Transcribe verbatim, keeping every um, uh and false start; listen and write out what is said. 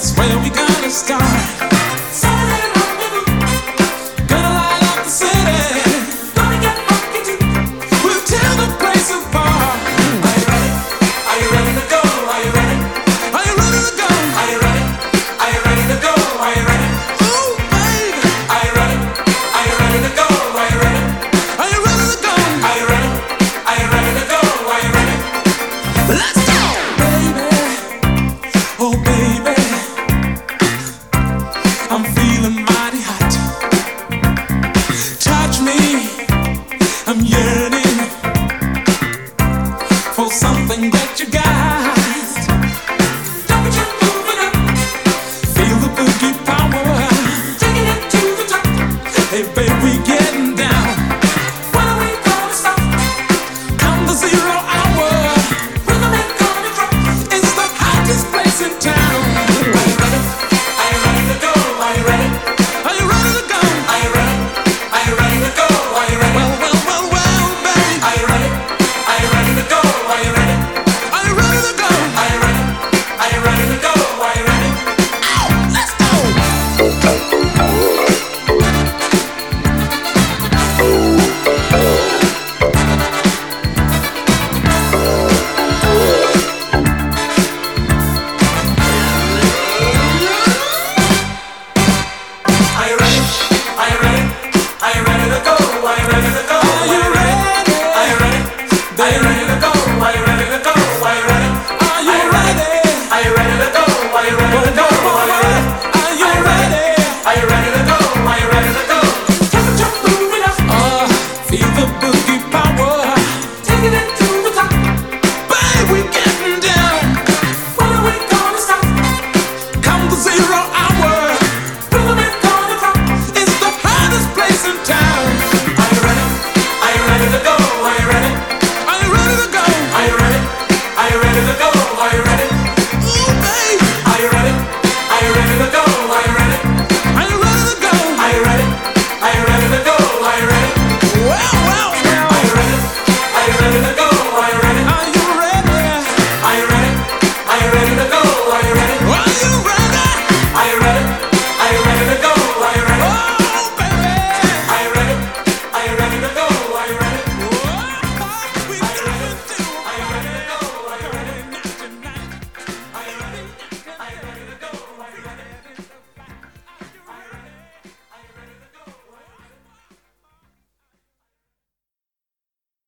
That's where we gotta start. Saturday rendezvous. Gonna light up the city. Gonna get funky too. We'll tear the place apart. Are you ready? Are you ready to go? Are you ready? Are you ready to go? Are you ready? Are you ready to go? Are you ready? Ooh, baby. Are you ready? Are you ready to go? Are you ready? Are you ready to go? Are you ready? Are you ready to go? Are you ready? Let's go, baby. Oh, baby. I'm feeling mighty hot. Touch me. I'm yearning for something that you got. Temperature moving up. Feel the boogie power. Taking it to the top. Hey, baby.